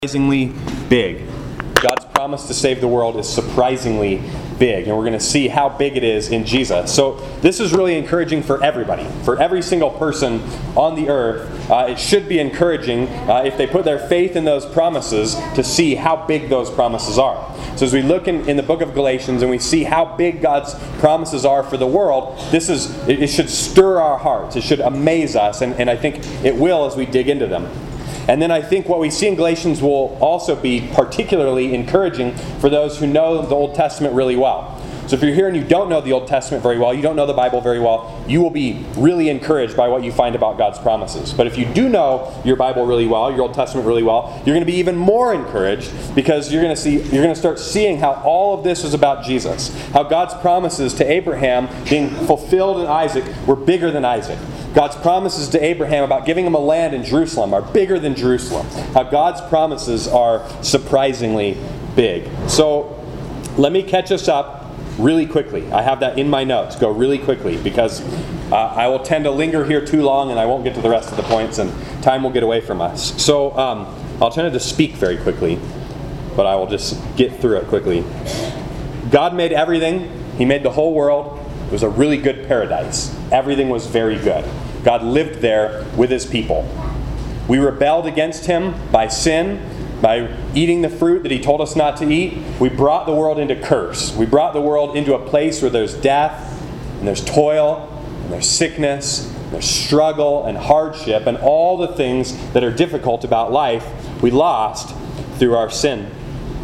Surprisingly big. God's promise to save the world is surprisingly big, and we're going to see how big it is in Jesus. So this is really encouraging for everybody, for every single person on the earth. It should be encouraging if they put their faith in those promises to see how big those promises are. So as we look in the book of Galatians and we see how big God's promises are for the world, it should stir our hearts. It should amaze us, and I think it will as we dig into them. And then I think what we see in Galatians will also be particularly encouraging for those who know the Old Testament really well. So if you're here and you don't know the Old Testament very well, you don't know the Bible very well, you will be really encouraged by what you find about God's promises. But if you do know your Bible really well, your Old Testament really well, you're going to be even more encouraged because you're going to start seeing how all of this is about Jesus. How God's promises to Abraham being fulfilled in Isaac were bigger than Isaac. God's promises to Abraham about giving him a land in Jerusalem are bigger than Jerusalem. How God's promises are surprisingly big. So let me catch us up really quickly. I have that in my notes. Go really quickly because I will tend to linger here too long and I won't get to the rest of the points and time will get away from us. So I'll tend to speak very quickly, but I will just get through it quickly. God made everything. He made the whole world. It was a really good paradise. Everything was very good. God lived there with his people. We rebelled against him by sin, by eating the fruit that he told us not to eat. We brought the world into curse. We brought the world into a place where there's death, and there's toil, and there's sickness, and there's struggle and hardship, and all the things that are difficult about life we lost through our sin.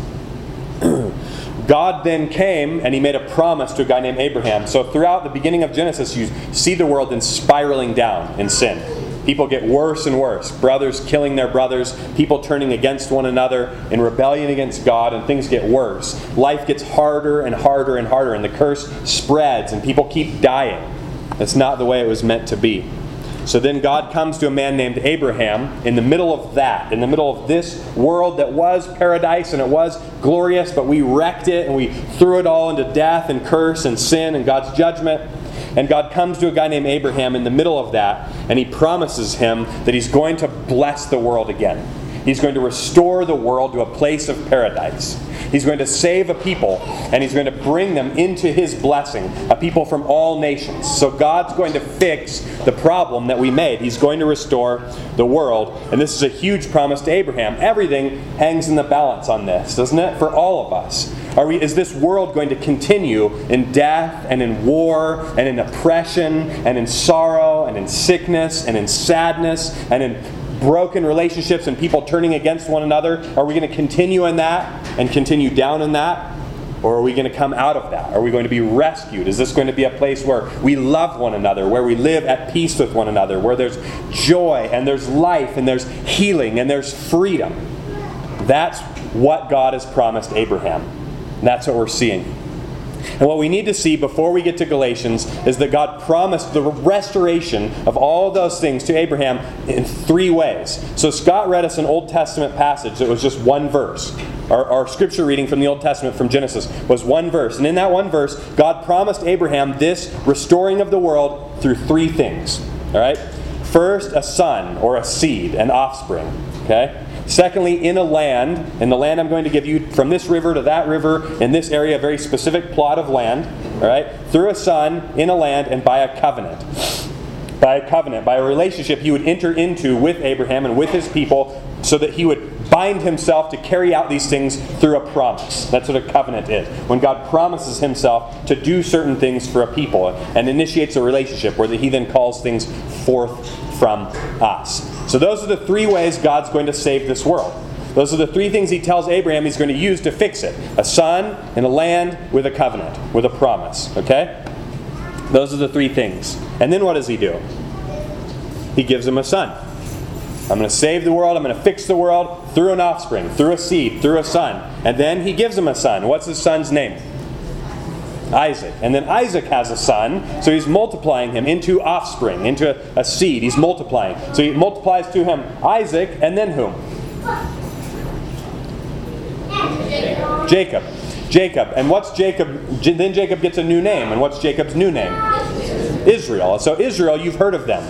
God then came and he made a promise to a guy named Abraham. So throughout the beginning of Genesis, you see the world then spiraling down in sin. People get worse and worse. Brothers killing their brothers, people turning against one another in rebellion against God, and things get worse. Life gets harder and harder and harder, and the curse spreads, and people keep dying. That's not the way it was meant to be. So then God comes to a man named Abraham in the middle of that, in the middle of this world that was paradise and it was glorious, but we wrecked it and we threw it all into death and curse and sin and God's judgment. And God comes to a guy named Abraham in the middle of that, and he promises him that he's going to bless the world again. He's going to restore the world to a place of paradise. He's going to save a people, and he's going to bring them into his blessing, a people from all nations. So God's going to fix the problem that we made. He's going to restore the world, and this is a huge promise to Abraham. Everything hangs in the balance on this, doesn't it? For all of us. Is this world going to continue in death and in war and in oppression and in sorrow and in sickness and in sadness and in broken relationships and people turning against one another? Are we going to continue in that and continue down in that? Or are we going to come out of that? Are we going to be rescued? Is this going to be a place where we love one another, where we live at peace with one another, where there's joy and there's life and there's healing and there's freedom? That's what God has promised Abraham. And that's what we're seeing. And what we need to see before we get to Galatians is that God promised the restoration of all those things to Abraham in three ways. So Scott read us an Old Testament passage that was just one verse. Our scripture reading from the Old Testament from Genesis was one verse. And in that one verse, God promised Abraham this restoring of the world through three things. All right? First, a son or a seed, an offspring. Okay? Secondly, in the land I'm going to give you from this river to that river, in this area, a very specific plot of land, all right, through a son, in a land, and by a covenant. By a covenant, by a relationship he would enter into with Abraham and with his people so that he would bind himself to carry out these things through a promise. That's what a covenant is. When God promises himself to do certain things for a people and initiates a relationship where he then calls things forth from us. So those are the three ways God's going to save this world. Those are the three things he tells Abraham he's going to use to fix it. A son and a land with a covenant, with a promise. Okay? Those are the three things. And then what does he do? He gives him a son. I'm going to save the world. I'm going to fix the world through an offspring, through a seed, through a son. And then he gives him a son. What's his son's name? Isaac. And then Isaac has a son, so he's multiplying him into offspring, into a seed. He's multiplying. So he multiplies to him Isaac, and then whom? Jacob. And what's Jacob? Then Jacob gets a new name. And what's Jacob's new name? Israel. So Israel, you've heard of them.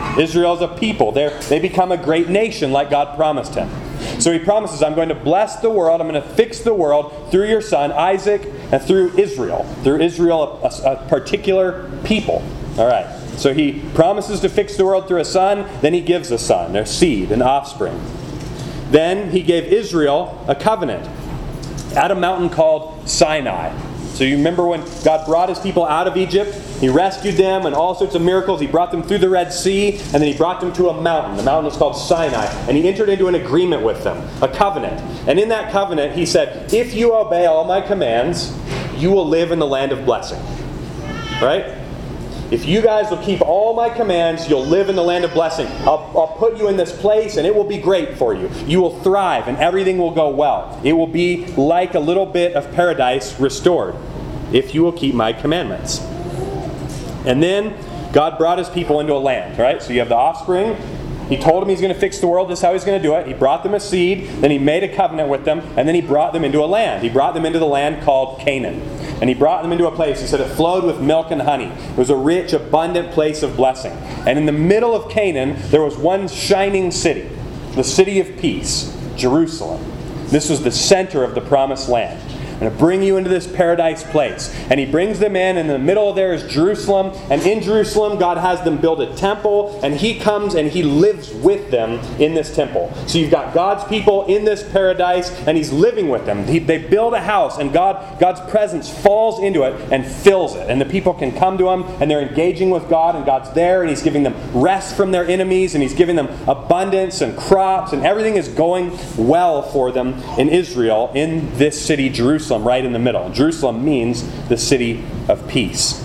Israel's a people. They become a great nation like God promised him. So he promises, I'm going to bless the world. I'm going to fix the world through your son, Isaac, and through Israel. Through Israel, a particular people. All right. So he promises to fix the world through a son. Then he gives a son, their seed, an offspring. Then he gave Israel a covenant at a mountain called Sinai. So you remember when God brought his people out of Egypt, he rescued them and all sorts of miracles. He brought them through the Red Sea, and then he brought them to a mountain. The mountain was called Sinai. And he entered into an agreement with them, a covenant. And in that covenant, he said, if you obey all my commands, you will live in the land of blessing. Right? If you guys will keep all my commands, you'll live in the land of blessing. I'll put you in this place and it will be great for you. You will thrive and everything will go well. It will be like a little bit of paradise restored if you will keep my commandments. And then God brought his people into a land, right? So you have the offspring. He told them he's going to fix the world. This is how he's going to do it. He brought them a seed. Then he made a covenant with them. And then he brought them into a land. He brought them into the land called Canaan. And he brought them into a place. He said it flowed with milk and honey. It was a rich, abundant place of blessing. And in the middle of Canaan, there was one shining city. The city of peace, Jerusalem. This was the center of the promised land. I'm going to bring you into this paradise place. And he brings them in, and in the middle of there is Jerusalem. And in Jerusalem, God has them build a temple, and he comes and he lives with them in this temple. So you've got God's people in this paradise, and he's living with them. They build a house, and God's presence falls into it and fills it. And the people can come to him, and they're engaging with God, and God's there, and he's giving them rest from their enemies, and he's giving them abundance and crops, and everything is going well for them in Israel, in this city, Jerusalem. Right in the middle. Jerusalem means the city of peace.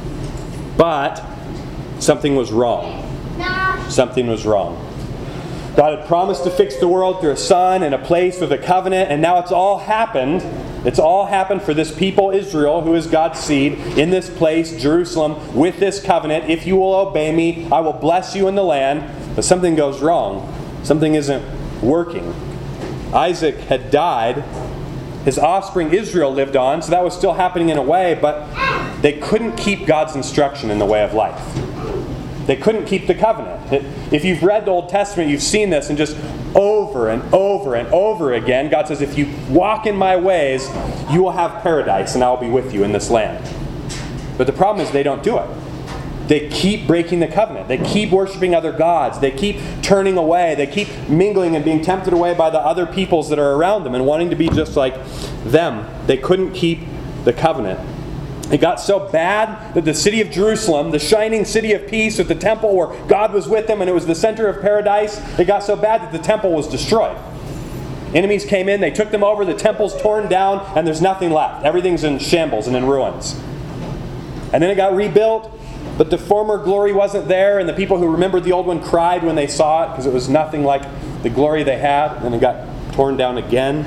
But something was wrong. Something was wrong. God had promised to fix the world through a son and a place with a covenant, and now it's all happened. It's all happened for this people, Israel, who is God's seed, in this place, Jerusalem, with this covenant. If you will obey me, I will bless you in the land. But something goes wrong. Something isn't working. Isaac had died. His offspring Israel lived on, so that was still happening in a way, but they couldn't keep God's instruction in the way of life. They couldn't keep the covenant. If you've read the Old Testament, you've seen this, and just over and over and over again, God says, if you walk in my ways, you will have paradise, and I will be with you in this land. But the problem is they don't do it. They keep breaking the covenant. They keep worshiping other gods. They keep turning away. They keep mingling and being tempted away by the other peoples that are around them and wanting to be just like them. They couldn't keep the covenant. It got so bad that the city of Jerusalem, the shining city of peace with the temple where God was with them and it was the center of paradise, it got so bad that the temple was destroyed. Enemies came in, they took them over, the temple's torn down, and there's nothing left. Everything's in shambles and in ruins. And then it got rebuilt. But the former glory wasn't there, and the people who remembered the old one cried when they saw it because it was nothing like the glory they had. And then it got torn down again.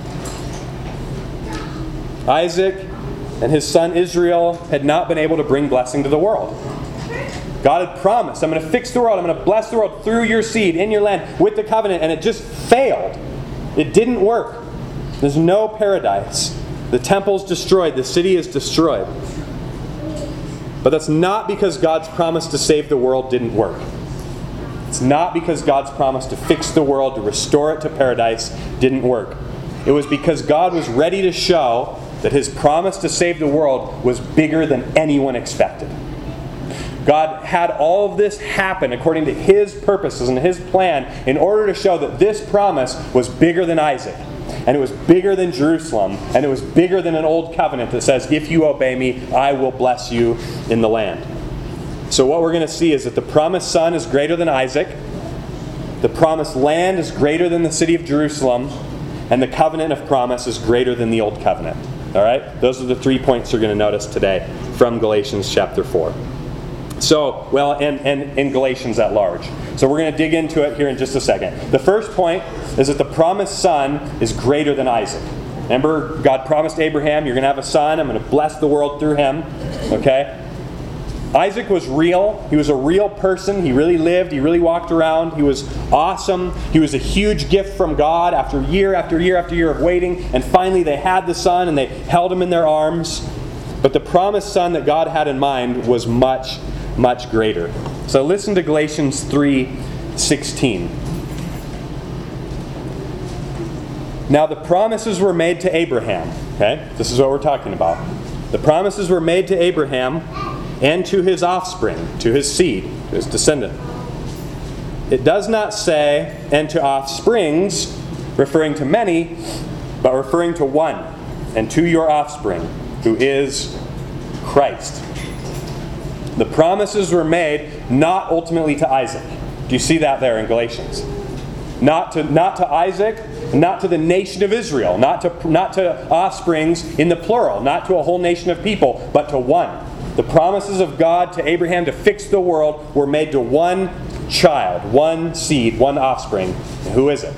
Isaac and his son Israel had not been able to bring blessing to the world. God had promised, I'm going to fix the world. I'm going to bless the world through your seed, in your land, with the covenant. And it just failed. It didn't work. There's no paradise. The temple's destroyed. The city is destroyed. But that's not because God's promise to save the world didn't work. It's not because God's promise to fix the world, to restore it to paradise, didn't work. It was because God was ready to show that his promise to save the world was bigger than anyone expected. God had all of this happen according to his purposes and his plan in order to show that this promise was bigger than Isaac. And it was bigger than Jerusalem. And it was bigger than an old covenant that says, if you obey me, I will bless you in the land. So what we're going to see is that the promised son is greater than Isaac. The promised land is greater than the city of Jerusalem. And the covenant of promise is greater than the old covenant. All right? Those are the 3 points you're going to notice today from Galatians chapter 4. So, well, and in Galatians at large. So we're going to dig into it here in just a second. The first point is that the promised son is greater than Isaac. Remember, God promised Abraham, you're going to have a son. I'm going to bless the world through him. Okay? Isaac was real. He was a real person. He really lived. He really walked around. He was awesome. He was a huge gift from God after year after year after year of waiting. And finally they had the son and they held him in their arms. But the promised son that God had in mind was much, much greater. So listen to Galatians 3:16. Now the promises were made to Abraham. Okay? This is what we're talking about. The promises were made to Abraham and to his offspring, to his seed, to his descendant. It does not say, and to offsprings, referring to many, but referring to one, and to your offspring, who is Christ. The promises were made not ultimately to Isaac. Do you see that there in Galatians? Not to Isaac, not to the nation of Israel, not to offsprings in the plural, not to a whole nation of people, but to one. The promises of God to Abraham to fix the world were made to one child, one seed, one offspring. And who is it?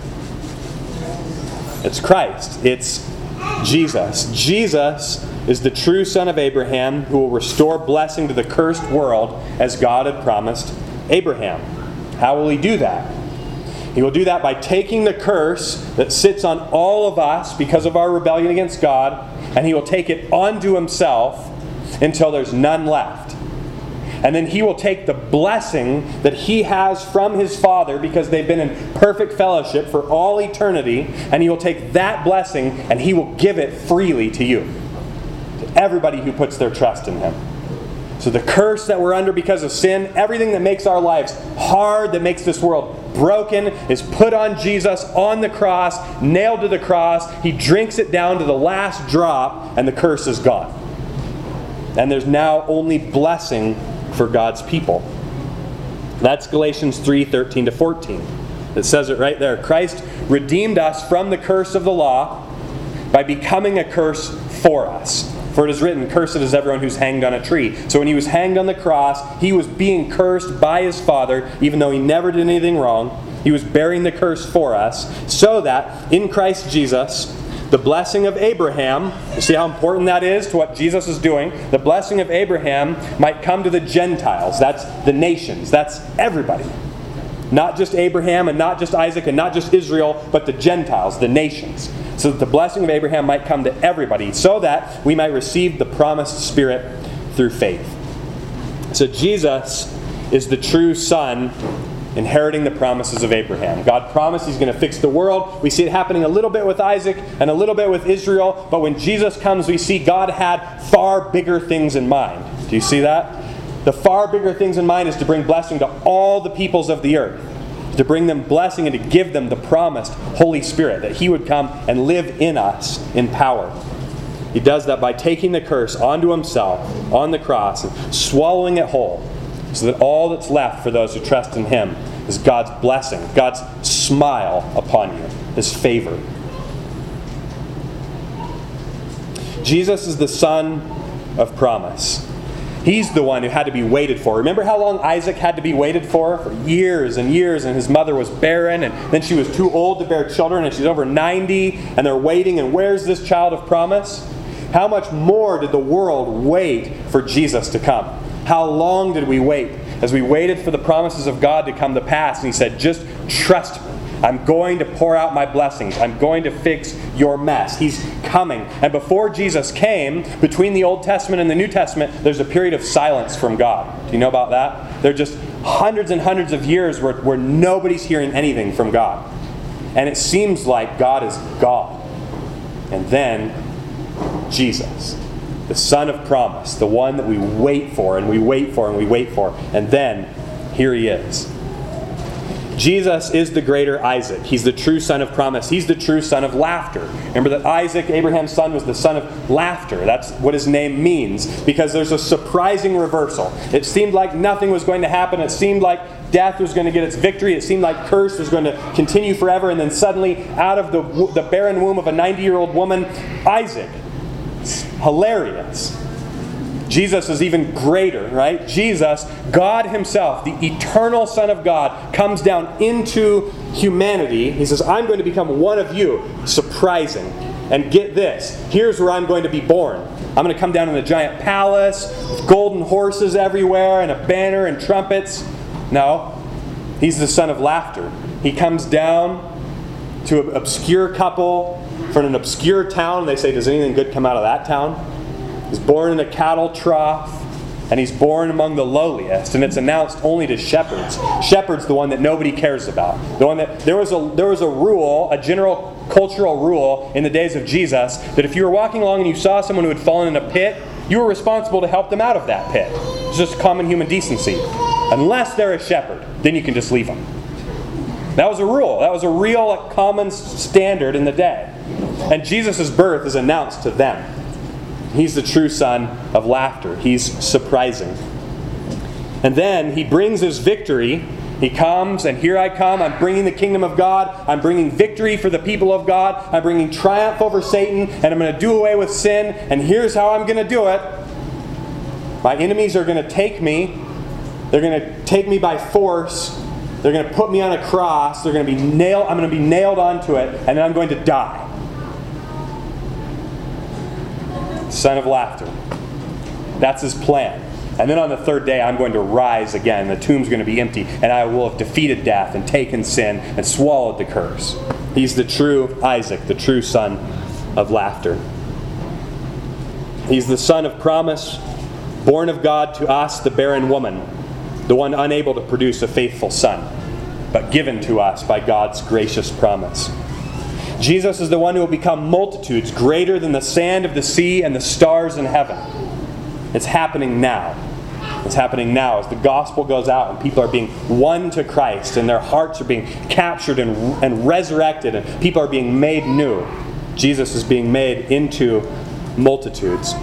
It's Christ. It's Jesus. Jesus is the true son of Abraham who will restore blessing to the cursed world as God had promised Abraham. How will he do that? He will do that by taking the curse that sits on all of us because of our rebellion against God, and he will take it onto himself until there's none left. And then he will take the blessing that he has from his Father because they've been in perfect fellowship for all eternity, and he will take that blessing and he will give it freely to you, to everybody who puts their trust in him. So the curse that we're under because of sin, everything that makes our lives hard, that makes this world broken, is put on Jesus on the cross, nailed to the cross. He drinks it down to the last drop, and the curse is gone. And there's now only blessing for God's people. That's Galatians 3:13-14. It says it right there. Christ redeemed us from the curse of the law by becoming a curse for us. For it is written, cursed is everyone who's hanged on a tree. So when he was hanged on the cross, he was being cursed by his Father, even though he never did anything wrong. He was bearing the curse for us, so that in Christ Jesus, the blessing of Abraham, you see how important that is to what Jesus is doing? The blessing of Abraham might come to the Gentiles. That's the nations. That's everybody. Not just Abraham and not just Isaac and not just Israel, but the Gentiles, the nations. So that the blessing of Abraham might come to everybody, so that we might receive the promised Spirit through faith. So Jesus is the true Son inheriting the promises of Abraham. God promised he's going to fix the world. We see it happening a little bit with Isaac and a little bit with Israel, but when Jesus comes, we see God had far bigger things in mind. Do you see that? The far bigger things in mind is to bring blessing to all the peoples of the earth, to bring them blessing and to give them the promised Holy Spirit, that he would come and live in us in power. He does that by taking the curse onto himself on the cross and swallowing it whole, so that all that's left for those who trust in him is God's blessing, God's smile upon you, his favor. Jesus is the Son of promise. He's the one who had to be waited for. Remember how long Isaac had to be waited for? For years and years, and his mother was barren, and then she was too old to bear children, and she's over 90, and they're waiting, and where's this child of promise? How much more did the world wait for Jesus to come? How long did we wait? As we waited for the promises of God to come to pass, and he said, just trust me. I'm going to pour out my blessings. I'm going to fix your mess. He's coming. And before Jesus came, between the Old Testament and the New Testament, there's a period of silence from God. Do you know about that? There are just hundreds and hundreds of years where nobody's hearing anything from God. And it seems like God is gone. And then Jesus, the Son of promise, the one that we wait for and we wait for and we wait for. And then here he is. Jesus is the greater Isaac. He's the true son of promise. He's the true son of laughter. Remember that Isaac, Abraham's son, was the son of laughter. That's what his name means, because there's a surprising reversal. It seemed like nothing was going to happen. It seemed like death was going to get its victory. It seemed like curse was going to continue forever. And then suddenly, out of the barren womb of a 90-year-old woman, Isaac. It's hilarious. Jesus is even greater, right? Jesus, God himself, the eternal Son of God, comes down into humanity. He says, I'm going to become one of you. Surprising. And get this. Here's where I'm going to be born. I'm going to come down in a giant palace with golden horses everywhere and a banner and trumpets. No. He's the son of laughter. He comes down to an obscure couple from an obscure town. They say, does anything good come out of that town? He's born in a cattle trough. And he's born among the lowliest, and it's announced only to shepherds. Shepherds, the one that nobody cares about. The one that there was a rule, a general cultural rule in the days of Jesus, that if you were walking along and you saw someone who had fallen in a pit, you were responsible to help them out of that pit. It's just common human decency. Unless they're a shepherd, then you can just leave them. That was a rule. That was a real common standard in the day. And Jesus' birth is announced to them. He's the true son of laughter. He's surprising. And then he brings his victory. He comes, and here I come. I'm bringing the kingdom of God. I'm bringing victory for the people of God. I'm bringing triumph over Satan, and I'm going to do away with sin. And here's how I'm going to do it. My enemies are going to take me. They're going to take me by force. They're going to put me on a cross. They're going to be nailed. I'm going to be nailed onto it, and then I'm going to die. Son of laughter. That's his plan. And then on the third day, I'm going to rise again. The tomb's going to be empty, and I will have defeated death and taken sin and swallowed the curse. He's the true Isaac, the true son of laughter. He's the son of promise, born of God to us, the barren woman, the one unable to produce a faithful son, but given to us by God's gracious promise. Jesus is the one who will become multitudes greater than the sand of the sea and the stars in heaven. It's happening now. It's happening now as the gospel goes out and people are being won to Christ and their hearts are being captured and resurrected and people are being made new. Jesus is being made into multitudes.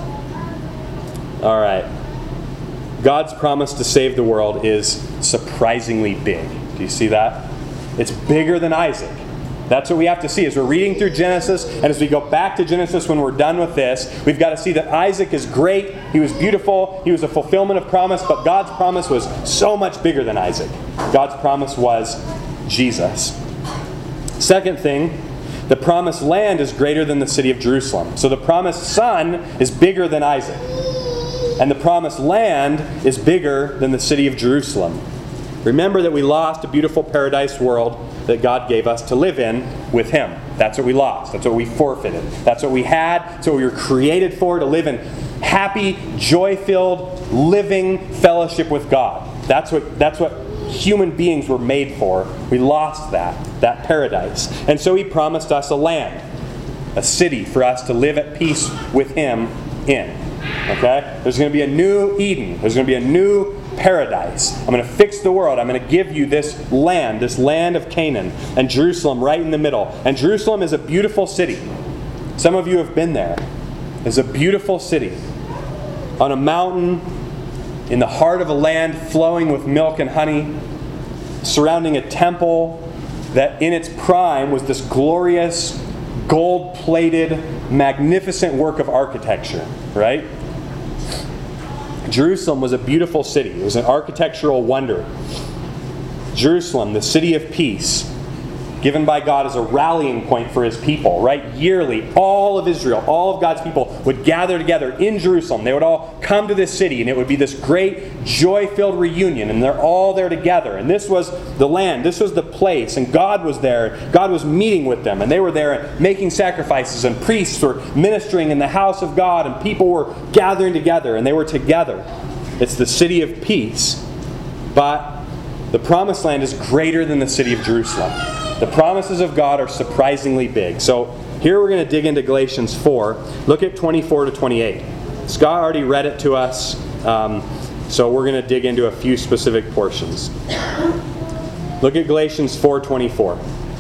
All right. God's promise to save the world is surprisingly big. Do you see that? It's bigger than Isaac. That's what we have to see as we're reading through Genesis, and as we go back to Genesis when we're done with this, we've got to see that Isaac is great, he was beautiful, he was a fulfillment of promise, but God's promise was so much bigger than Isaac. God's promise was Jesus. Second thing, the promised land is greater than the city of Jerusalem. So the promised son is bigger than Isaac. And the promised land is bigger than the city of Jerusalem. Remember that we lost a beautiful paradise world that God gave us to live in with Him. That's what we lost. That's what we forfeited. That's what we had. That's what we were created for, to live in happy, joy-filled, living fellowship with God. That's what human beings were made for. We lost that paradise. And so He promised us a land, a city for us to live at peace with Him in. Okay? There's going to be a new Eden. There's going to be a new paradise. I'm going to fix the world. I'm going to give you this land of Canaan, and Jerusalem right in the middle. And Jerusalem is a beautiful city. Some of you have been there. It's a beautiful city on a mountain in the heart of a land flowing with milk and honey, surrounding a temple that in its prime was this glorious, gold-plated, magnificent work of architecture, right? Jerusalem was a beautiful city. It was an architectural wonder. Jerusalem, the city of peace, given by God as a rallying point for His people, right? Yearly, all of Israel, all of God's people would gather together in Jerusalem. They would all come to this city, and it would be this great, joy-filled reunion, and they're all there together. And this was the land, this was the place, and God was there. God was meeting with them, and they were there making sacrifices, and priests were ministering in the house of God, and people were gathering together, and they were together. It's the city of peace, but the promised land is greater than the city of Jerusalem. The promises of God are surprisingly big. So here we're going to dig into Galatians 4. Look at 24 to 28. Scott already read it to us, so we're going to dig into a few specific portions. Look at Galatians 4:24.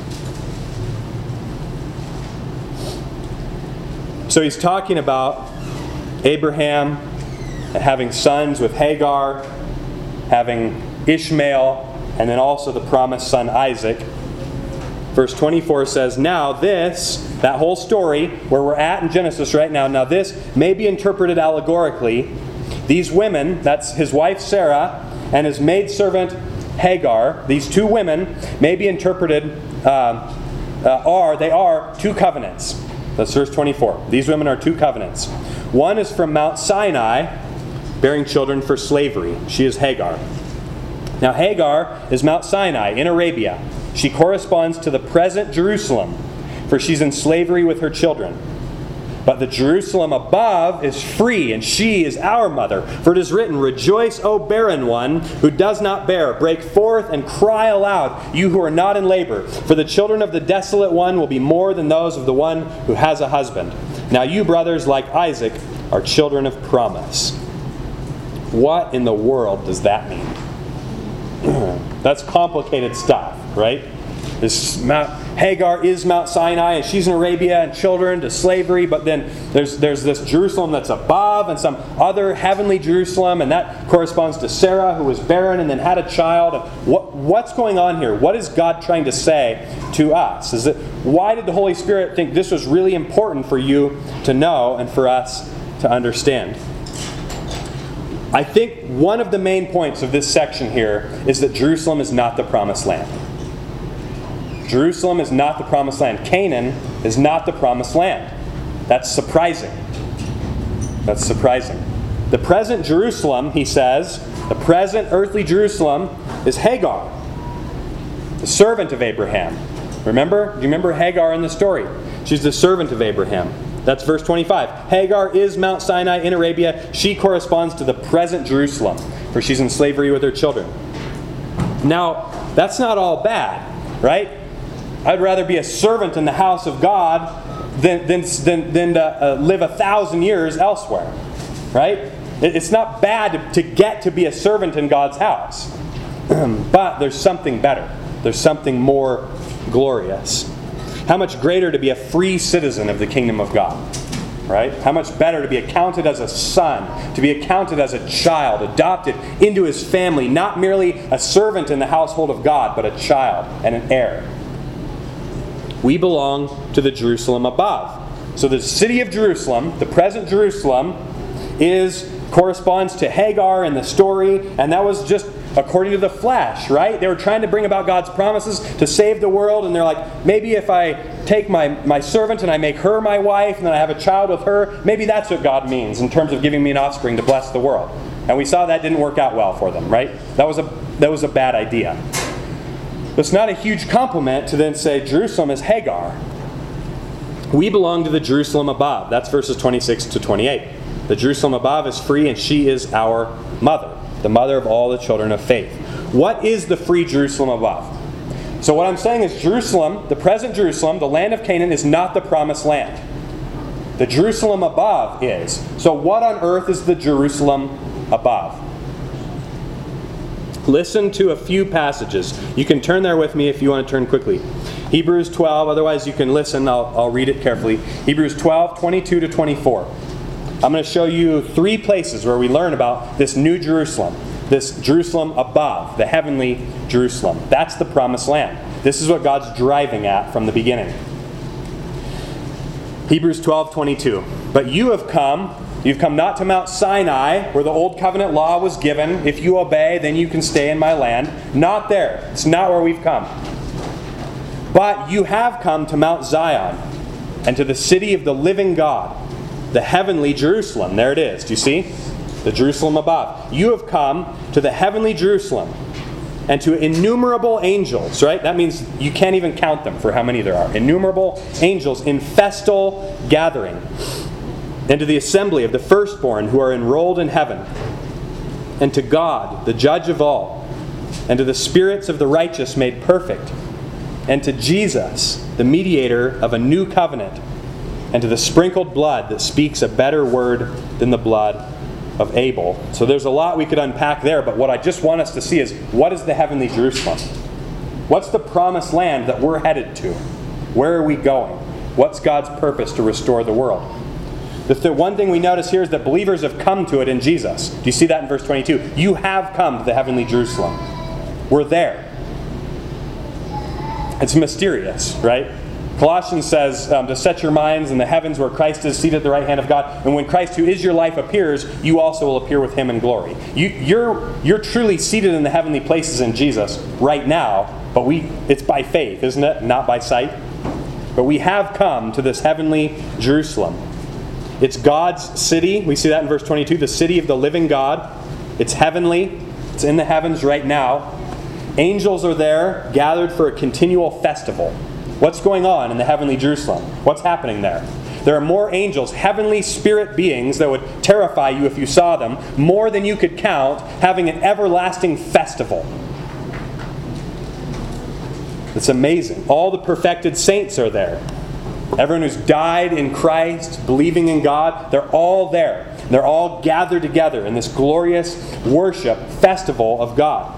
So he's talking about Abraham having sons with Hagar, having Ishmael, and then also the promised son Isaac. Verse 24 says, now this, that whole story, where we're at in Genesis right now this may be interpreted allegorically. These women, that's his wife Sarah, and his maidservant Hagar, these two women may be interpreted, they are two covenants. That's verse 24. These women are two covenants. One is from Mount Sinai, bearing children for slavery. She is Hagar. Now Hagar is Mount Sinai in Arabia. She corresponds to the present Jerusalem, for she's in slavery with her children. But the Jerusalem above is free, and she is our mother. For it is written, Rejoice, O barren one who does not bear. Break forth and cry aloud, you who are not in labor. For the children of the desolate one will be more than those of the one who has a husband. Now you, brothers, like Isaac, are children of promise. What in the world does that mean? That's complicated stuff, right? Hagar is Mount Sinai, and she's in Arabia, and children to slavery. But then there's this Jerusalem that's above, and some other heavenly Jerusalem, and that corresponds to Sarah, who was barren and then had a child. And what's going on here? What is God trying to say to us? Why did the Holy Spirit think this was really important for you to know and for us to understand? I think one of the main points of this section here is that Jerusalem is not the promised land. Jerusalem is not the promised land. Canaan is not the promised land. That's surprising. That's surprising. The present Jerusalem, he says, the present earthly Jerusalem is Hagar, the servant of Abraham. Remember? Do you remember Hagar in the story? She's the servant of Abraham. That's verse 25. Hagar is Mount Sinai in Arabia. She corresponds to the present Jerusalem, for she's in slavery with her children. Now, that's not all bad, right? I'd rather be a servant in the house of God than live 1,000 years elsewhere, right? It's not bad to get to be a servant in God's house. But there's something better. There's something more glorious. How much greater to be a free citizen of the kingdom of God, right? How much better to be accounted as a son, to be accounted as a child, adopted into his family, not merely a servant in the household of God, but a child and an heir. We belong to the Jerusalem above. So the city of Jerusalem, the present Jerusalem, corresponds to Hagar in the story, and that was just according to the flesh, right? They were trying to bring about God's promises to save the world, and they're like, maybe if I take my servant and I make her my wife, and then I have a child with her, maybe that's what God means in terms of giving me an offspring to bless the world. And we saw that didn't work out well for them, right? That was a bad idea. It's not a huge compliment to then say Jerusalem is Hagar. We belong to the Jerusalem above. That's verses 26 to 28. The Jerusalem above is free, and she is our mother, the mother of all the children of faith. What is the free Jerusalem above? So what I'm saying is Jerusalem, the present Jerusalem, the land of Canaan, is not the promised land. The Jerusalem above is. So what on earth is the Jerusalem above? Listen to a few passages. You can turn there with me if you want to turn quickly. Hebrews 12, otherwise you can listen. I'll read it carefully. Hebrews 12, 22 to 24. I'm going to show you 3 places where we learn about this new Jerusalem, this Jerusalem above, the heavenly Jerusalem. That's the promised land. This is what God's driving at from the beginning. Hebrews 12, 22. But you've come not to Mount Sinai, where the old covenant law was given. If you obey, then you can stay in my land. Not there. It's not where we've come. But you have come to Mount Zion, and to the city of the living God, the heavenly Jerusalem. There it is. Do you see? The Jerusalem above. You have come to the heavenly Jerusalem, and to innumerable angels, right? That means you can't even count them for how many there are. Innumerable angels in festal gathering. And to the assembly of the firstborn who are enrolled in heaven. And to God, the judge of all. And to the spirits of the righteous made perfect. And to Jesus, the mediator of a new covenant. And to the sprinkled blood that speaks a better word than the blood of Abel. So there's a lot we could unpack there, but what I just want us to see is, what is the heavenly Jerusalem? What's the promised land that we're headed to? Where are we going? What's God's purpose to restore the world? The one thing we notice here is that believers have come to it in Jesus. Do you see that in verse 22? You have come to the heavenly Jerusalem. We're there. It's mysterious, right? Colossians says to set your minds in the heavens where Christ is seated at the right hand of God. And when Christ, who is your life, appears, you also will appear with him in glory. You're truly seated in the heavenly places in Jesus right now, but it's by faith, isn't it? Not by sight. But we have come to this heavenly Jerusalem. It's God's city. We see that in verse 22, the city of the living God. It's heavenly. It's in the heavens right now. Angels are there, gathered for a continual festival. What's going on in the heavenly Jerusalem? What's happening there? There are more angels, heavenly spirit beings that would terrify you if you saw them, more than you could count, having an everlasting festival. It's amazing. All the perfected saints are there. Everyone who's died in Christ, believing in God, they're all there. They're all gathered together in this glorious worship festival of God.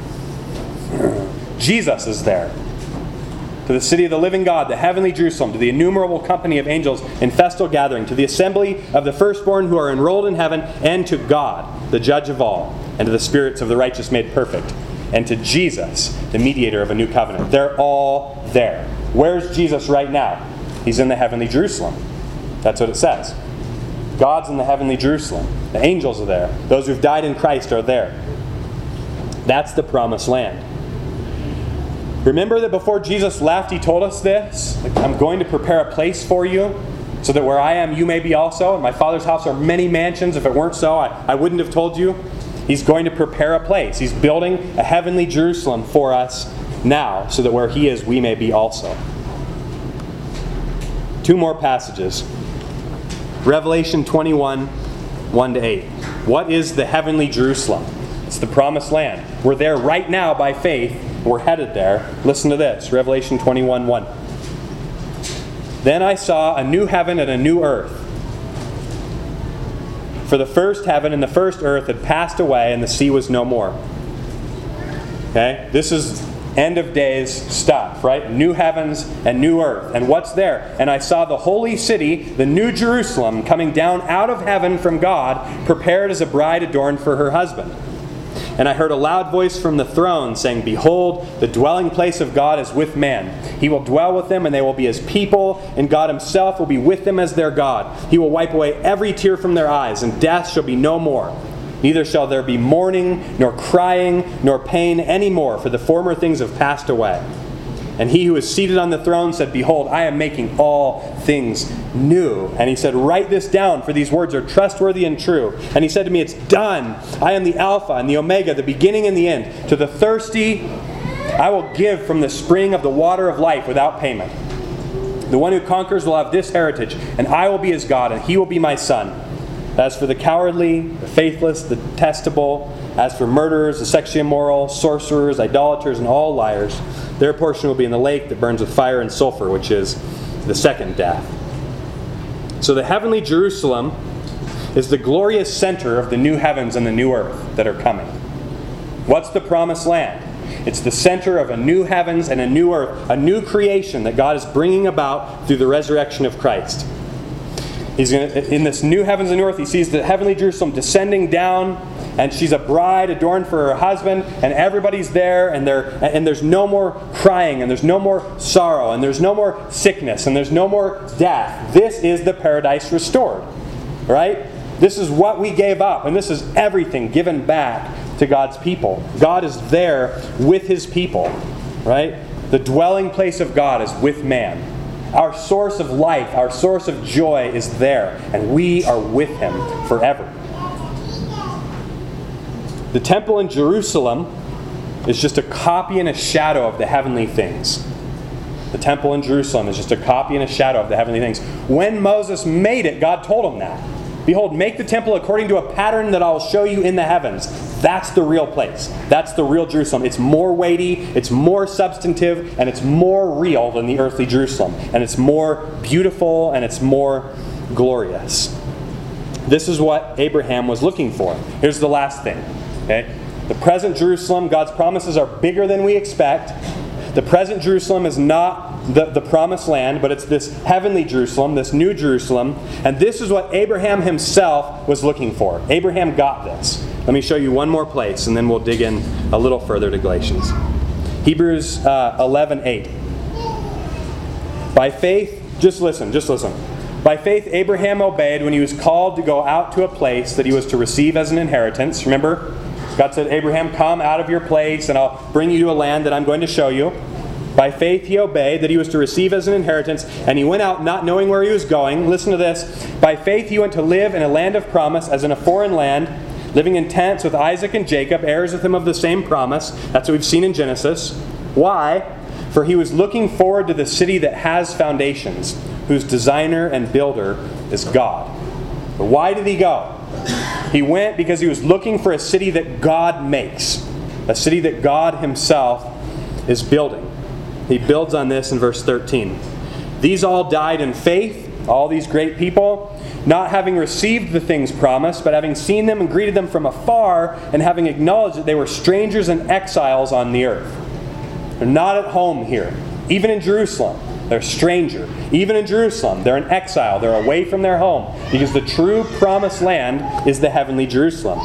Jesus is there. To the city of the living God, the heavenly Jerusalem, to the innumerable company of angels in festal gathering, to the assembly of the firstborn who are enrolled in heaven, and to God, the judge of all, and to the spirits of the righteous made perfect, and to Jesus, the mediator of a new covenant. They're all there. Where's Jesus right now? He's in the heavenly Jerusalem. That's what it says. God's in the heavenly Jerusalem. The angels are there. Those who've died in Christ are there. That's the promised land. Remember that before Jesus left, he told us this. I'm going to prepare a place for you, so that where I am, you may be also. In my Father's house are many mansions. If it weren't so, I wouldn't have told you. He's going to prepare a place. He's building a heavenly Jerusalem for us now, so that where he is, we may be also. 2 more passages. Revelation 21, 1-8. What is the heavenly Jerusalem? It's the promised land. We're there right now by faith. We're headed there. Listen to this. Revelation 21, 1. Then I saw a new heaven and a new earth. For the first heaven and the first earth had passed away, and the sea was no more. Okay? This is end of days stuff, right? New heavens and new earth. And what's there? And I saw the holy city, the new Jerusalem, coming down out of heaven from God, prepared as a bride adorned for her husband. And I heard a loud voice from the throne saying, Behold, the dwelling place of God is with man. He will dwell with them, and they will be his people, and God himself will be with them as their God. He will wipe away every tear from their eyes, and death shall be no more. Neither shall there be mourning, nor crying, nor pain any more, for the former things have passed away. And he who is seated on the throne said, Behold, I am making all things new. And he said, Write this down, for these words are trustworthy and true. And he said to me, It's done. I am the Alpha and the Omega, the beginning and the end. To the thirsty, I will give from the spring of the water of life without payment. The one who conquers will have this heritage, and I will be his God, and he will be my son. As for the cowardly, the faithless, the detestable, as for murderers, the sexually immoral, sorcerers, idolaters, and all liars, their portion will be in the lake that burns with fire and sulfur, which is the second death. So the heavenly Jerusalem is the glorious center of the new heavens and the new earth that are coming. What's the promised land? It's the center of a new heavens and a new earth, a new creation that God is bringing about through the resurrection of Christ. He's going to, in this new heavens and new earth, he sees the heavenly Jerusalem descending down, and she's a bride adorned for her husband, and everybody's there, and there's no more crying, and there's no more sorrow, and there's no more sickness, and there's no more death. This is the paradise restored, right? This is what we gave up, and this is everything given back to God's people. God is there with his people, right? The dwelling place of God is with man. Our source of life, our source of joy is there, and we are with him forever. The temple in Jerusalem is just a copy and a shadow of the heavenly things. The temple in Jerusalem is just a copy and a shadow of the heavenly things. When Moses made it, God told him that. Behold, make the temple according to a pattern that I will show you in the heavens. That's the real place. That's the real Jerusalem. It's more weighty, it's more substantive, and it's more real than the earthly Jerusalem. And it's more beautiful, and it's more glorious. This is what Abraham was looking for. Here's the last thing. Okay? The present Jerusalem, God's promises are bigger than we expect. The present Jerusalem is not the promised land, but it's this heavenly Jerusalem, this new Jerusalem. And this is what Abraham himself was looking for. Abraham got this. Let me show you one more place, and then we'll dig in a little further to Galatians. Hebrews 11:8. By faith, just listen. By faith, Abraham obeyed when he was called to go out to a place that he was to receive as an inheritance. Remember, God said, Abraham, come out of your place, and I'll bring you to a land that I'm going to show you. By faith he obeyed that he was to receive as an inheritance, and he went out not knowing where he was going. Listen to this. By faith he went to live in a land of promise, as in a foreign land, living in tents with Isaac and Jacob, heirs with him of the same promise. That's what we've seen in Genesis. Why? For he was looking forward to the city that has foundations, whose designer and builder is God. But why did he go? He went because he was looking for a city that God makes, a city that God himself is building. He builds on this in verse 13. These all died in faith, all these great people, not having received the things promised, but having seen them and greeted them from afar, and having acknowledged that they were strangers and exiles on the earth. They're not at home here. Even in Jerusalem, they're a stranger. Even in Jerusalem, they're in exile. They're away from their home, because the true promised land is the heavenly Jerusalem.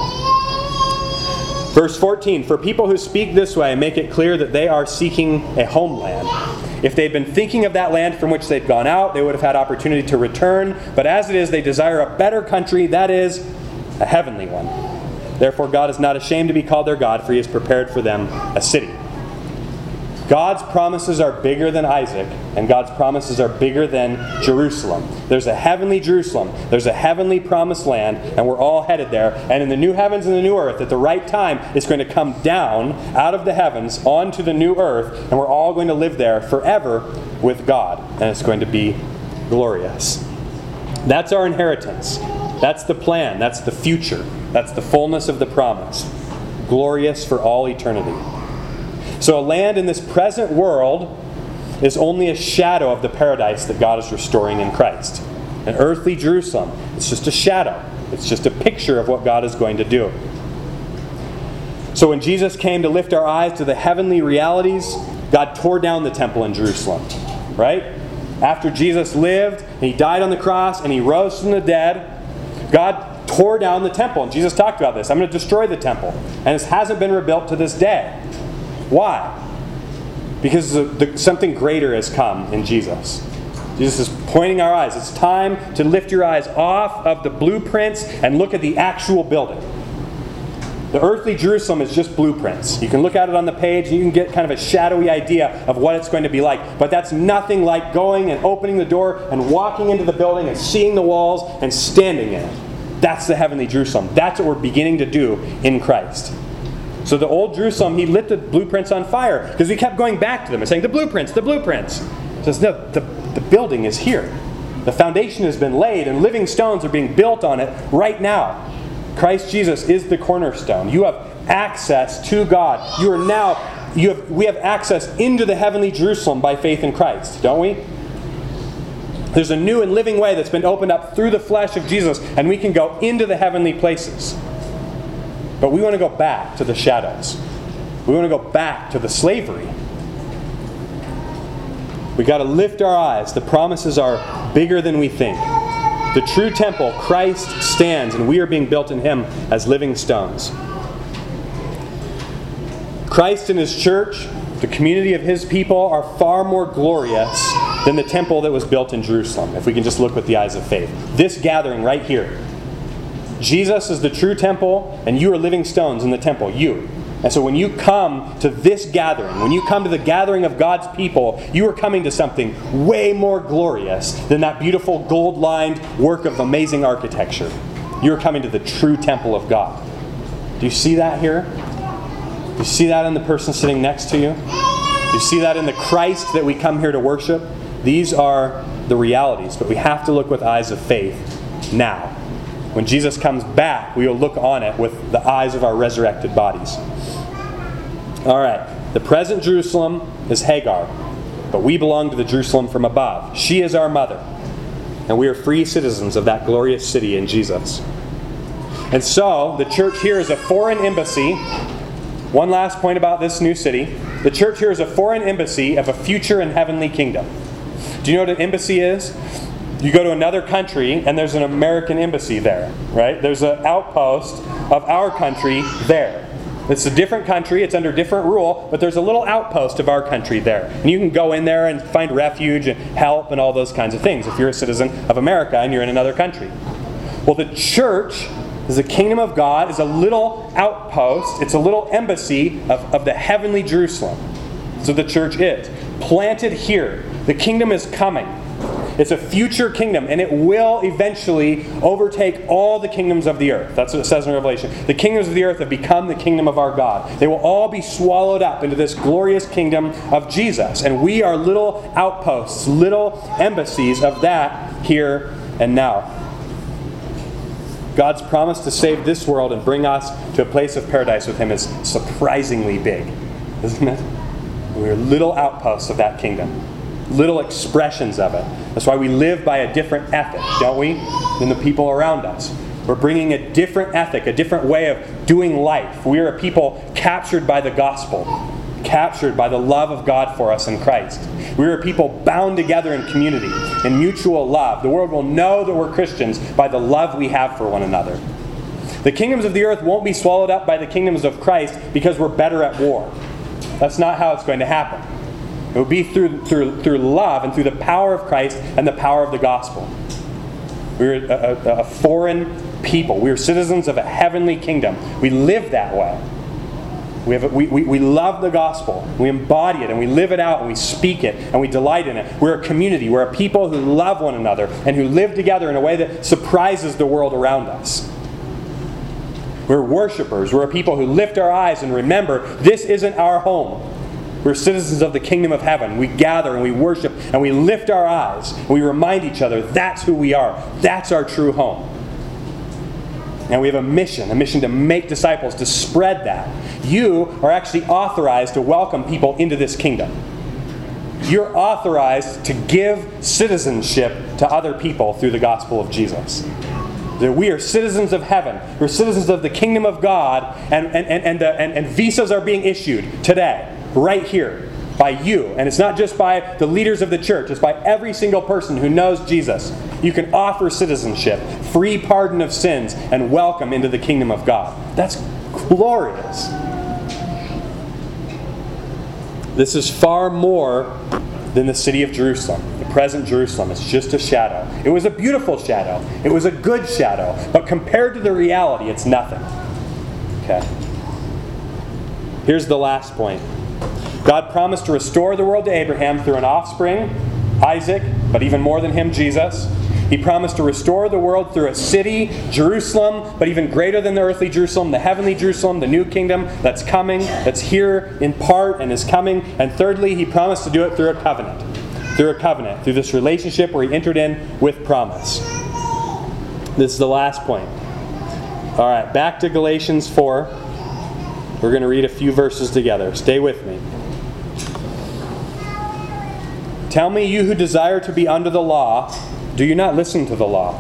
Verse 14, for people who speak this way make it clear that they are seeking a homeland. If they'd been thinking of that land from which they'd gone out, they would have had opportunity to return. But as it is, they desire a better country, that is, a heavenly one. Therefore, God is not ashamed to be called their God, for he has prepared for them a city. God's promises are bigger than Isaac, and God's promises are bigger than Jerusalem. There's a heavenly Jerusalem. There's a heavenly promised land, and we're all headed there. And in the new heavens and the new earth, at the right time, it's going to come down out of the heavens onto the new earth, and we're all going to live there forever with God. And it's going to be glorious. That's our inheritance. That's the plan. That's the future. That's the fullness of the promise. Glorious for all eternity. So a land in this present world is only a shadow of the paradise that God is restoring in Christ. An earthly Jerusalem, it's just a shadow. It's just a picture of what God is going to do. So when Jesus came to lift our eyes to the heavenly realities, God tore down the temple in Jerusalem. Right? After Jesus lived, and he died on the cross, and he rose from the dead, God tore down the temple. And Jesus talked about this. I'm going to destroy the temple. And this hasn't been rebuilt to this day. Why? Because something greater has come in Jesus. Jesus is pointing our eyes. It's time to lift your eyes off of the blueprints and look at the actual building. The earthly Jerusalem is just blueprints. You can look at it on the page and you can get kind of a shadowy idea of what it's going to be like. But that's nothing like going and opening the door and walking into the building and seeing the walls and standing in it. That's the heavenly Jerusalem. That's what we're beginning to do in Christ. So the old Jerusalem, he lit the blueprints on fire because he kept going back to them and saying, the blueprints, the blueprints. He says, no, the building is here. The foundation has been laid and living stones are being built on it right now. Christ Jesus is the cornerstone. You have access to God. We have access into the heavenly Jerusalem by faith in Christ, don't we? There's a new and living way that's been opened up through the flesh of Jesus, and we can go into the heavenly places. But we want to go back to the shadows. We want to go back to the slavery. We've got to lift our eyes. The promises are bigger than we think. The true temple, Christ, stands, and we are being built in him as living stones. Christ and his church, the community of his people, are far more glorious than the temple that was built in Jerusalem, if we can just look with the eyes of faith. This gathering right here. Jesus is the true temple, and you are living stones in the temple. You. And so when you come to this gathering, when you come to the gathering of God's people, you are coming to something way more glorious than that beautiful gold-lined work of amazing architecture. You are coming to the true temple of God. Do you see that here? Do you see that in the person sitting next to you? Do you see that in the Christ that we come here to worship? These are the realities, but we have to look with eyes of faith now. When Jesus comes back, we will look on it with the eyes of our resurrected bodies. All right. The present Jerusalem is Hagar, but we belong to the Jerusalem from above. She is our mother, and we are free citizens of that glorious city in Jesus. And so, the church here is a foreign embassy. One last point about this new city. The church here is a foreign embassy of a future and heavenly kingdom. Do you know what an embassy is? You go to another country, and there's an American embassy there, right? There's an outpost of our country there. It's a different country, it's under different rule, but there's a little outpost of our country there. And you can go in there and find refuge and help and all those kinds of things if you're a citizen of America and you're in another country. Well, the church is the kingdom of God, is a little outpost, it's a little embassy of the heavenly Jerusalem. So the church is planted here. The kingdom is coming. It's a future kingdom, and it will eventually overtake all the kingdoms of the earth. That's what it says in Revelation. The kingdoms of the earth have become the kingdom of our God. They will all be swallowed up into this glorious kingdom of Jesus. And we are little outposts, little embassies of that here and now. God's promise to save this world and bring us to a place of paradise with Him is surprisingly big, isn't it? We're little outposts of that kingdom. Little expressions of it. That's why we live by a different ethic, don't we, than the people around us. We're bringing a different ethic, a different way of doing life. We are a people captured by the gospel, captured by the love of God for us in Christ. We are a people bound together in community, in mutual love. The world will know that we're Christians by the love we have for one another. The kingdoms of the earth won't be swallowed up by the kingdoms of Christ because we're better at war. That's not how it's going to happen. It will be through love and through the power of Christ and the power of the gospel. We're a foreign people. We are citizens of a heavenly kingdom. We live that way. We love the gospel. We embody it and we live it out and we speak it and we delight in it. We're a community. We're a people who love one another and who live together in a way that surprises the world around us. We're worshipers. We're a people who lift our eyes and remember this isn't our home. We're citizens of the kingdom of heaven. We gather and we worship and we lift our eyes and we remind each other that's who we are. That's our true home. And we have a mission to make disciples, to spread that. You are actually authorized to welcome people into this kingdom. You're authorized to give citizenship to other people through the gospel of Jesus. That we are citizens of heaven. We're citizens of the kingdom of God, and visas are being issued today, right here, by you. And it's not just by the leaders of the church. It's by every single person who knows Jesus. You can offer citizenship, free pardon of sins, and welcome into the kingdom of God. That's glorious. This is far more than the city of Jerusalem. The present Jerusalem is just a shadow. It was a beautiful shadow. It was a good shadow. But compared to the reality, it's nothing. Okay. Here's the last point. God promised to restore the world to Abraham through an offspring, Isaac, but even more than him, Jesus. He promised to restore the world through a city, Jerusalem, but even greater than the earthly Jerusalem, the heavenly Jerusalem, the new kingdom that's coming, that's here in part and is coming. And thirdly, He promised to do it through a covenant. Through this relationship where He entered in with promise. This is the last point. All right, back to Galatians 4. We're going to read a few verses together. Stay with me. Tell me, you who desire to be under the law, do you not listen to the law?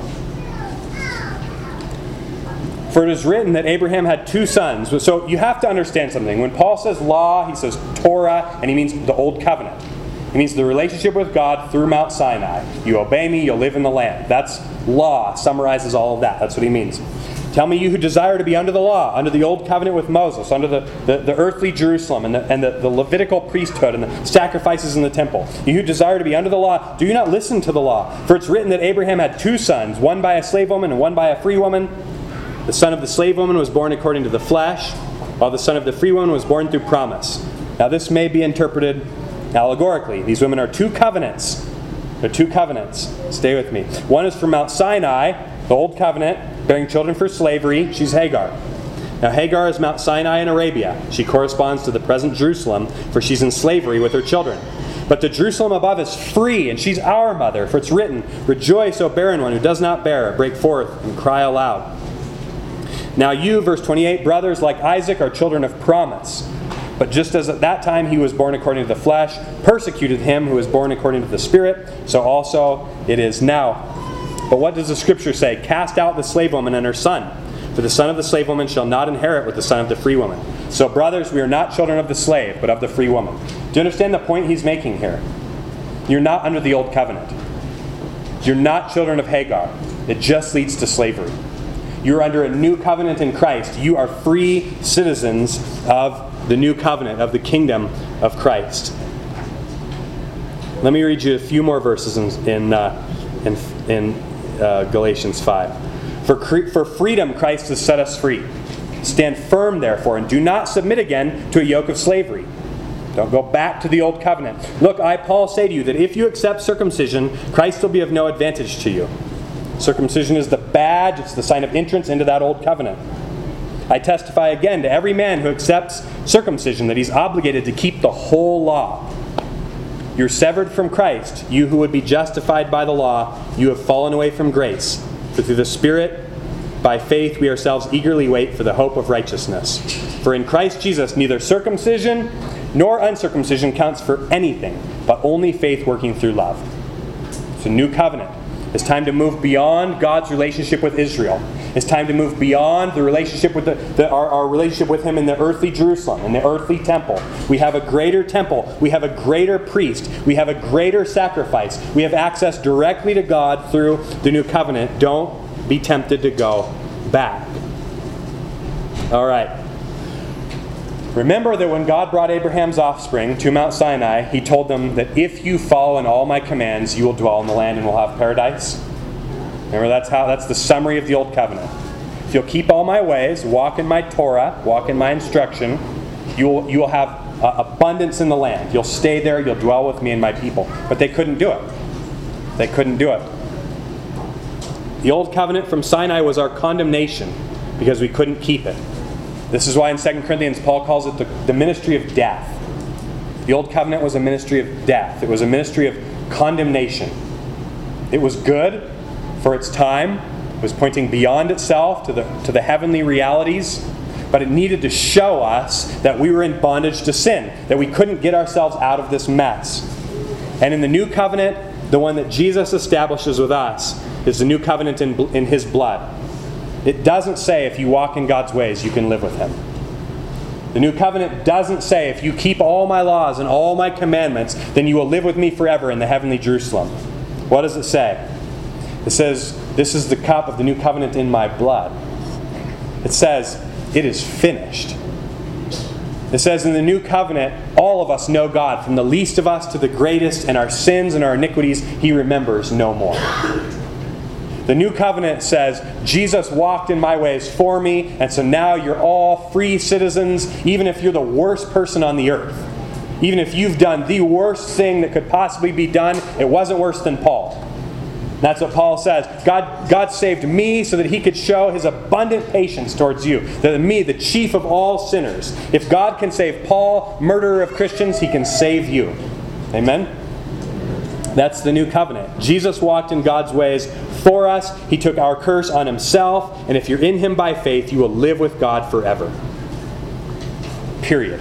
For it is written that Abraham had two sons. So you have to understand something. When Paul says law, he says Torah, and he means the Old Covenant. It means the relationship with God through Mount Sinai. You obey me, you'll live in the land. That's law. Summarizes all of that. That's what he means. Tell me, you who desire to be under the law, under the old covenant with Moses, under the earthly Jerusalem and the Levitical priesthood and the sacrifices in the temple. You who desire to be under the law, do you not listen to the law? For it's written that Abraham had two sons, one by a slave woman and one by a free woman. The son of the slave woman was born according to the flesh, while the son of the free woman was born through promise. Now this may be interpreted allegorically. These women are two covenants. They're two covenants. Stay with me. One is from Mount Sinai, the old covenant, bearing children for slavery. She's Hagar. Now Hagar is Mount Sinai in Arabia. She corresponds to the present Jerusalem, for she's in slavery with her children. But the Jerusalem above is free, and she's our mother. For it's written, Rejoice, O barren one who does not bear. Break forth and cry aloud. Now you, verse 28, brothers, like Isaac, are children of promise. But just as at that time he was born according to the flesh, persecuted him who was born according to the Spirit, so also it is now. But what does the Scripture say? Cast out the slave woman and her son, for the son of the slave woman shall not inherit with the son of the free woman. So brothers, we are not children of the slave, but of the free woman. Do you understand the point he's making here? You're not under the old covenant. You're not children of Hagar. It just leads to slavery. You're under a new covenant in Christ. You are free citizens of the new covenant, of the kingdom of Christ. Let me read you a few more verses in Galatians 5. For freedom Christ has set us free. Stand firm, therefore, and do not submit again to a yoke of slavery. Don't go back to the old covenant. Look, I, Paul, say to you that if you accept circumcision, Christ will be of no advantage to you. Circumcision is the badge, it's the sign of entrance into that old covenant. I testify again to every man who accepts circumcision that he's obligated to keep the whole law. You're severed from Christ, you who would be justified by the law. You have fallen away from grace. For through the Spirit, by faith, we ourselves eagerly wait for the hope of righteousness. For in Christ Jesus, neither circumcision nor uncircumcision counts for anything, but only faith working through love. It's a new covenant. It's time to move beyond God's relationship with Israel. It's time to move beyond the relationship with our relationship with Him in the earthly Jerusalem, in the earthly temple. We have a greater temple. We have a greater priest. We have a greater sacrifice. We have access directly to God through the new covenant. Don't be tempted to go back. All right. Remember that when God brought Abraham's offspring to Mount Sinai, He told them that if you follow in all my commands, you will dwell in the land and will have paradise. Remember, that's the summary of the old covenant. If you'll keep all my ways, walk in my Torah, walk in my instruction, you will have abundance in the land. You'll stay there, you'll dwell with me and my people. But they couldn't do it. They couldn't do it. The old covenant from Sinai was our condemnation because we couldn't keep it. This is why in 2 Corinthians, Paul calls it the ministry of death. The old covenant was a ministry of death. It was a ministry of condemnation. It was good for its time. It was pointing beyond itself to the heavenly realities. But it needed to show us that we were in bondage to sin, that we couldn't get ourselves out of this mess. And in the new covenant, the one that Jesus establishes with us, is the new covenant in His blood. It doesn't say if you walk in God's ways, you can live with Him. The new covenant doesn't say if you keep all my laws and all my commandments, then you will live with me forever in the heavenly Jerusalem. What does it say? It says, this is the cup of the new covenant in my blood. It says, it is finished. It says in the new covenant, all of us know God, from the least of us to the greatest, and our sins and our iniquities He remembers no more. The new covenant says, Jesus walked in my ways for me, and so now you're all free citizens, even if you're the worst person on the earth. Even if you've done the worst thing that could possibly be done, it wasn't worse than Paul. That's what Paul says. God saved me so that He could show His abundant patience towards you. That me, the chief of all sinners. If God can save Paul, murderer of Christians, He can save you. Amen? That's the new covenant. Jesus walked in God's ways for us. He took our curse on Himself. And if you're in Him by faith, you will live with God forever. Period.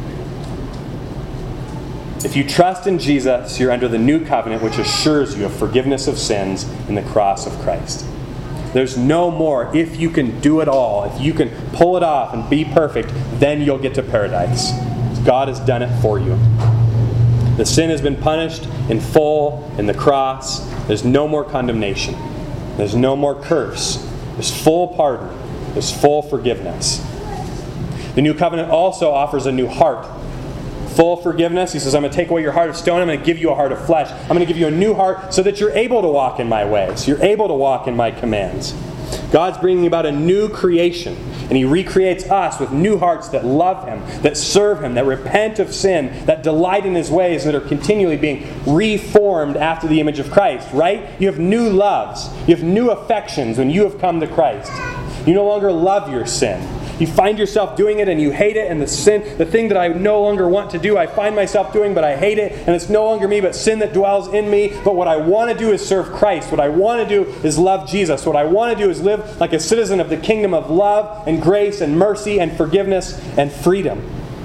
If you trust in Jesus, you're under the new covenant, which assures you of forgiveness of sins in the cross of Christ. There's no more, if you can do it all, if you can pull it off and be perfect, then you'll get to paradise. God has done it for you. The sin has been punished in full in the cross. There's no more condemnation. There's no more curse. There's full pardon. There's full forgiveness. The new covenant also offers a new heart. Full forgiveness. He says, I'm going to take away your heart of stone. I'm going to give you a heart of flesh. I'm going to give you a new heart so that you're able to walk in my ways. You're able to walk in my commands. God's bringing about a new creation. And He recreates us with new hearts that love Him, that serve Him, that repent of sin, that delight in His ways, that are continually being reformed after the image of Christ, right? You have new loves. You have new affections when you have come to Christ. You no longer love your sin. You find yourself doing it and you hate it, and the thing that I no longer want to do, I find myself doing, but I hate it, and it's no longer me, but sin that dwells in me. But what I want to do is serve Christ. What I want to do is love Jesus. What I want to do is live like a citizen of the kingdom of love and grace and mercy and forgiveness and freedom.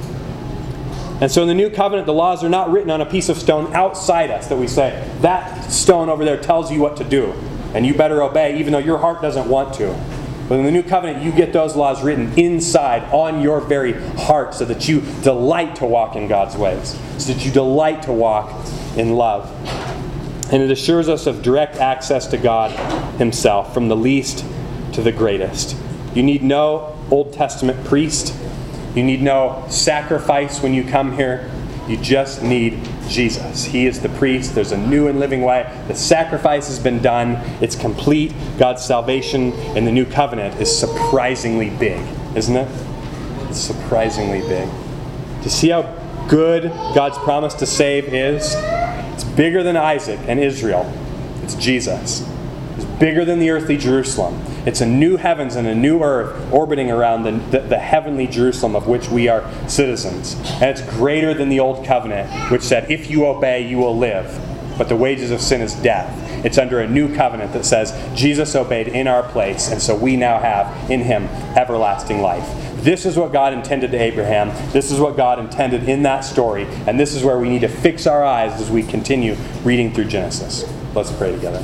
And so in the new covenant, the laws are not written on a piece of stone outside us that we say, that stone over there tells you what to do, and you better obey, even though your heart doesn't want to. But in the new covenant, you get those laws written inside on your very heart so that you delight to walk in God's ways, so that you delight to walk in love. And it assures us of direct access to God Himself, from the least to the greatest. You need no Old Testament priest. You need no sacrifice when you come here. You just need Jesus. He is the priest. There's a new and living way. The sacrifice has been done. It's complete. God's salvation in the new covenant is surprisingly big, isn't it? It's surprisingly big. To see how good God's promise to save is, it's bigger than Isaac and Israel. It's Jesus. It's bigger than the earthly Jerusalem. It's a new heavens and a new earth orbiting around the heavenly Jerusalem of which we are citizens. And it's greater than the old covenant, which said, if you obey, you will live. But the wages of sin is death. It's under a new covenant that says Jesus obeyed in our place, and so we now have in him everlasting life. This is what God intended to Abraham. This is what God intended in that story. And this is where we need to fix our eyes as we continue reading through Genesis. Let's pray together.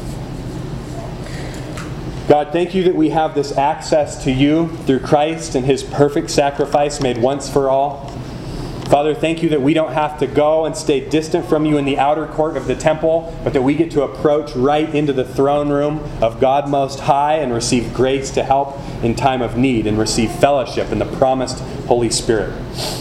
God, thank you that we have this access to you through Christ and his perfect sacrifice made once for all. Father, thank you that we don't have to go and stay distant from you in the outer court of the temple, but that we get to approach right into the throne room of God Most High and receive grace to help in time of need and receive fellowship in the promised Holy Spirit.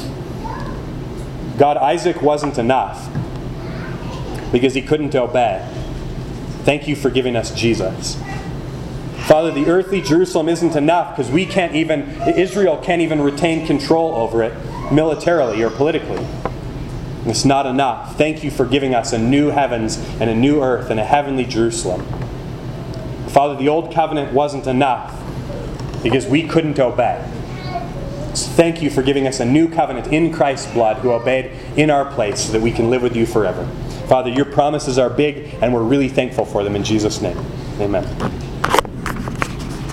God, Isaac wasn't enough because he couldn't obey. Thank you for giving us Jesus. Father, the earthly Jerusalem isn't enough because Israel can't even retain control over it militarily or politically. It's not enough. Thank you for giving us a new heavens and a new earth and a heavenly Jerusalem. Father, the old covenant wasn't enough because we couldn't obey. So thank you for giving us a new covenant in Christ's blood who obeyed in our place so that we can live with you forever. Father, your promises are big and we're really thankful for them in Jesus' name. Amen.